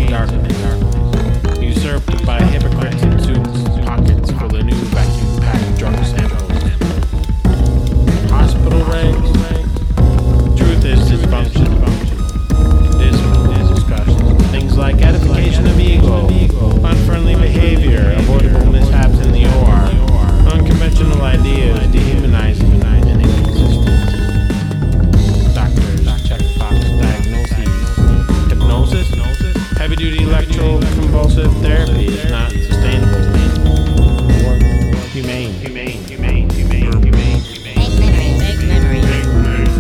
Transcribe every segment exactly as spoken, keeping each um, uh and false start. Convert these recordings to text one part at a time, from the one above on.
darkness, usurped by hypocrites in suits, pockets full of new vacuum-packed drug samples. Hospital regs, truth is dysfunction, conditional discussion. Things like edification of ego, unfriendly behavior, avoidable mishaps in the O R, unconventional ideas, dehumanizing and inconsistent. Doctors check box diagnoses. Hypnosis, heavy-duty electroconvulsive therapy is not sustainable or humane. Humane, humane, humane, humane, humane. Make memories. Make memories.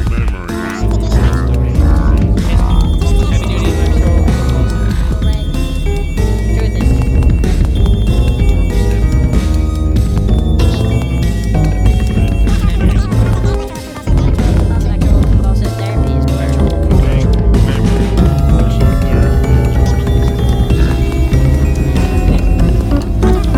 Heavy-duty electroconvulsive. Truth is. Electroconvulsive therapy is Electroconvulsive therapy.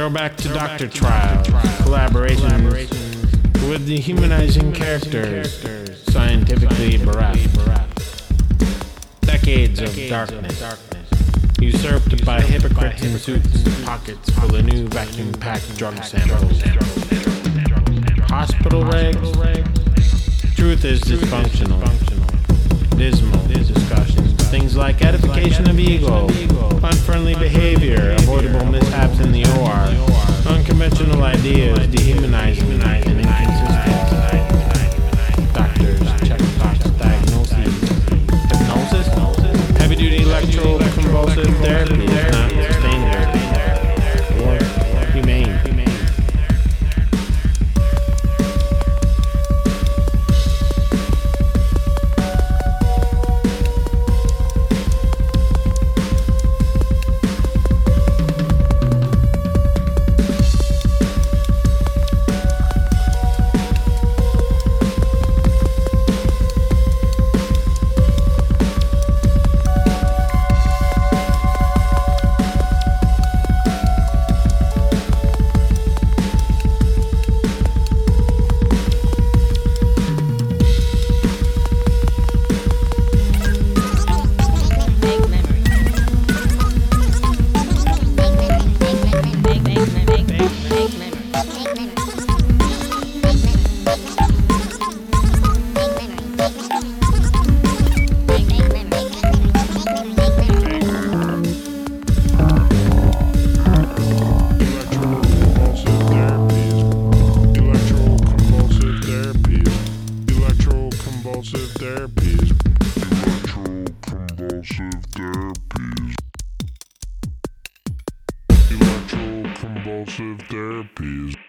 Throwback to Doctor Trials, collaborations with the humanizing characters, scientifically bereft. Decades of darkness, usurped by hypocrites in suits, pockets full of new vacuum-packed drug samples. Hospital regs, truth is dysfunctional, dismal discussions, things like edification of ego, unfriendly behavior, avoidable mishaps in the O R, unconventional ideas, dehumanizing and inconsistent. Doctors, checkbox diagnoses, hypnosis, heavy-duty electroconvulsive therapy is not sustainable or humane. Electroconvulsive therapies. Electroconvulsive therapies. Electroconvulsive therapies.